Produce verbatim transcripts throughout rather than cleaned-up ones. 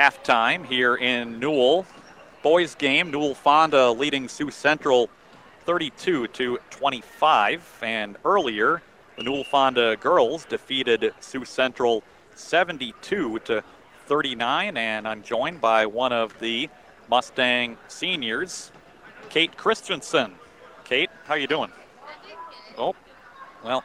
halftime here in Newell. Boys game, Newell Fonda leading Sioux Central thirty-two to twenty-five. And earlier, the Newell Fonda girls defeated Sioux Central seventy-two to thirty-nine. And I'm joined by one of the Mustang seniors, Kate Christensen. Kate, how you doing? Oh, well,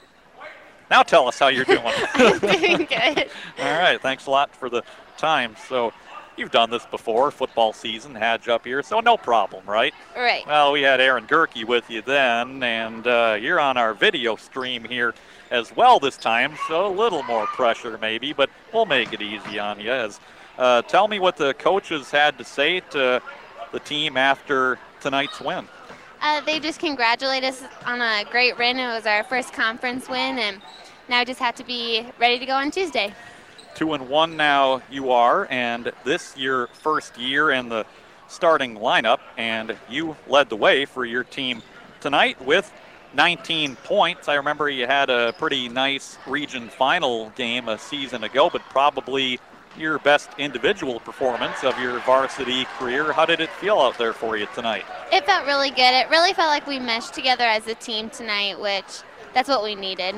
now tell us how you're doing. I'm doing good. All right, thanks a lot for the time. So you've done this before, football season, had you up here, so no problem, right? Right. Well, we had Aaron Gerke with you then, and uh, you're on our video stream here as well this time, so a little more pressure maybe, but we'll make it easy on you. As, uh, tell me what the coaches had to say to the team after tonight's win. Uh, they just congratulate us on a great win. It was our first conference win, and now we just have to be ready to go on Tuesday. Two and one now you are, and this your first year in the starting lineup, and you led the way for your team tonight with nineteen points. I remember you had a pretty nice region final game a season ago, but probably your best individual performance of your varsity career. How did it feel out there for you tonight? It felt really good. It really felt like we meshed together as a team tonight, which that's what we needed.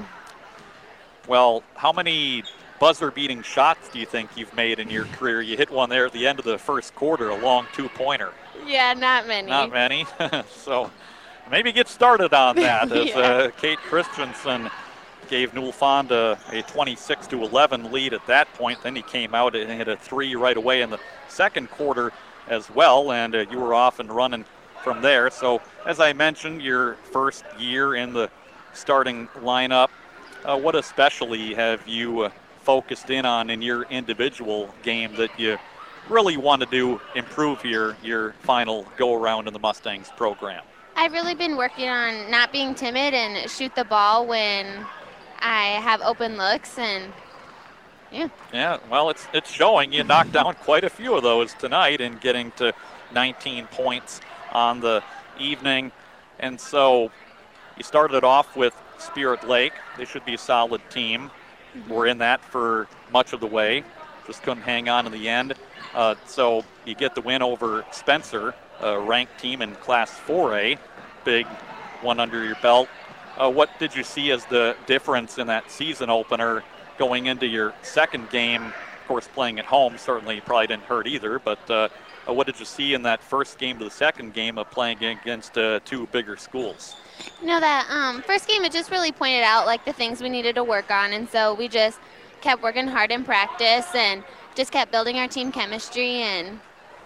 Well, how many buzzer-beating shots do you think you've made in your career? You hit one there at the end of the first quarter, a long two-pointer. Yeah, not many. Not many. So maybe get started on that as yeah. uh, Kate Christensen gave Newell Fonda a twenty-six to eleven lead at that point. Then he came out and hit a three right away in the second quarter as well, and uh, you were off and running from there. So as I mentioned, your first year in the starting lineup, uh, what especially have you uh, focused in on in your individual game that you really want to do improve your, your final go-around in the Mustangs program? I've really been working on not being timid and shoot the ball when I have open looks, and yeah. Yeah, well, it's it's showing. You knocked down quite a few of those tonight and getting to nineteen points on the evening. And so you started off with Spirit Lake. They should be a solid team. We're in that for much of the way. Just couldn't hang on in the end. Uh, so you get the win over Spencer, a ranked team in Class four A. Big one under your belt. Uh, what did you see as the difference in that season opener going into your second game? Of course, playing at home certainly probably didn't hurt either, but uh, uh, what did you see in that first game to the second game of playing against uh, two bigger schools? You know, that um, first game, it just really pointed out like the things we needed to work on, and so we just kept working hard in practice and just kept building our team chemistry, and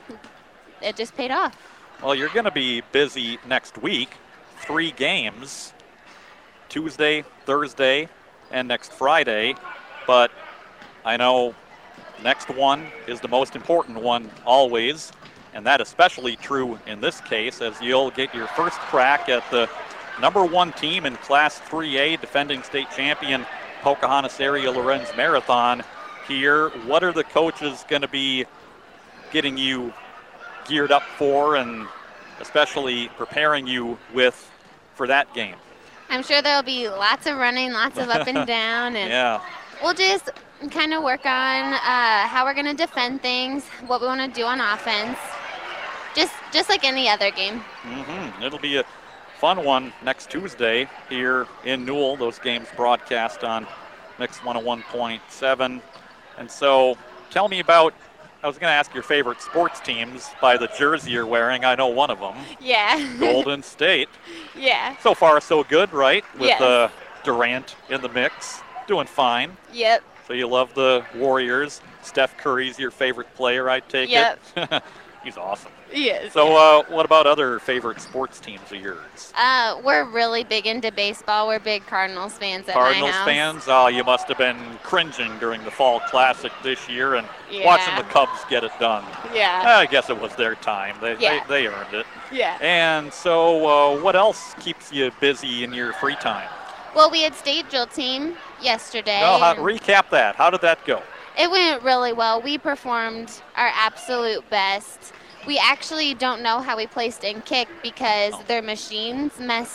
it just paid off. Well, you're going to be busy next week. Three games, Tuesday, Thursday, and next Friday, but I know next one is the most important one always, and that especially true in this case, as you'll get your first crack at the number one team in Class three A, defending state champion Pocahontas Area Lorenz Marathon here. What are the coaches going to be getting you geared up for, and especially preparing you with for that game? I'm sure there'll be lots of running, lots of up and down, and yeah. we'll just kind of work on uh, how we're going to defend things, what we want to do on offense, just just like any other game. Mm-hmm. It'll be a fun one next Tuesday here in Newell. Those games broadcast on Mix one oh one point seven. And so tell me about, I was going to ask your favorite sports teams by the jersey you're wearing. I know one of them. Yeah. Golden State. Yeah. So far, so good, right? With yes. uh, Durant in the mix. Doing fine. Yep. So you love the Warriors. Steph Curry's your favorite player, I take yep. it. He's awesome. He is. So uh, what about other favorite sports teams of yours? Uh, we're really big into baseball. We're big Cardinals fans at Cardinals my house. fans? Oh, you must have been cringing during the Fall Classic this year and yeah. watching the Cubs get it done. Yeah. I guess it was their time. They, yeah. they, they earned it. Yeah. And so uh, what else keeps you busy in your free time? Well, we had state drill team yesterday. Well, how, recap that. How did that go? It went really well. We performed our absolute best. We actually don't know how we placed in kick because oh. their machines messed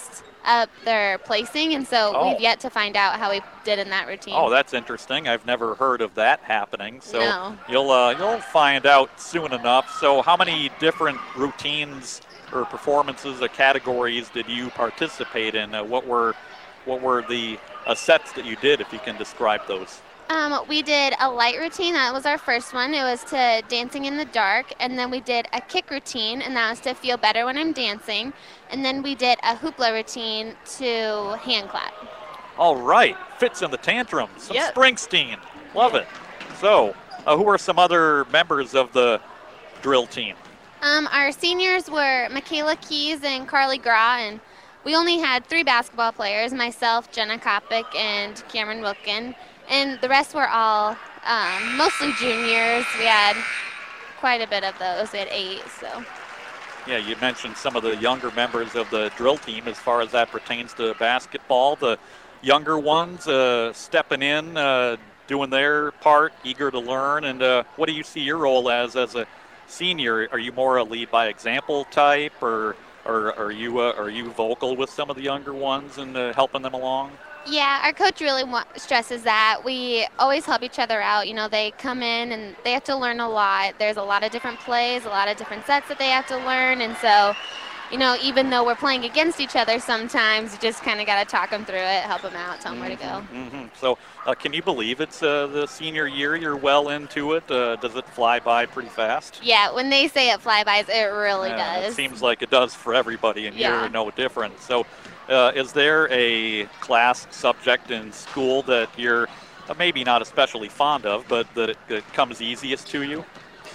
up their placing, and so Oh. we've yet to find out how we did in that routine. Oh, that's interesting. I've never heard of that happening. So No. you'll uh, you'll find out soon enough. So how many different routines or performances or categories did you participate in? Uh, what were what were the uh, sets that you did, if you can describe those? Um, we did a light routine. That was our first one. It was to dancing in the dark. And then we did a kick routine, and that was to feel better when I'm dancing. And then we did a hoopla routine to hand clap. All right, Fits in the Tantrum, some Yep. Springsteen. Love it. So uh, who are some other members of the drill team? Um, our seniors were Michaela Keys and Carly Gra, and we only had three basketball players, myself, Jenna Kopic, and Cameron Wilkin. And the rest were all um, mostly juniors. We had quite a bit of those. We had eight, so. Yeah, you mentioned some of the younger members of the drill team as far as that pertains to basketball. The younger ones uh, stepping in, uh, doing their part, eager to learn. And uh, what do you see your role as as a senior? Are you more a lead by example type, or, or are you uh, are you vocal with some of the younger ones and uh, helping them along? Yeah, our coach really wa- stresses that. We always help each other out. You know, they come in and they have to learn a lot. There's a lot of different plays, a lot of different sets that they have to learn. And so, you know, even though we're playing against each other sometimes, you just kind of got to talk them through it, help them out, tell them where to go. Mm-hmm. So uh, can you believe it's uh, the senior year? You're well into it. Uh, does it fly by pretty fast? Yeah, when they say it flybys, it really Yeah, does. It seems like it does for everybody, and Yeah. you're no different. So uh, is there a class subject in school that you're uh, maybe not especially fond of, but that it, it comes easiest to you?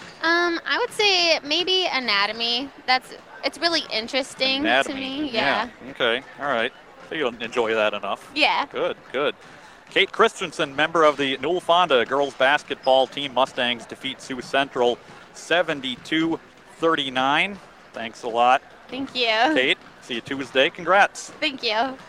Um, I would say maybe anatomy. That's it's really interesting Anatomy. to me. Yeah. Okay. All right. So you'll enjoy that enough. Yeah. Good, good. Kate Christensen, member of the Newell Fonda girls basketball team. Mustangs defeat Sioux Central seventy-two thirty-nine. Thanks a lot, Thank you. Kate. See you Tuesday. Congrats. Thank you.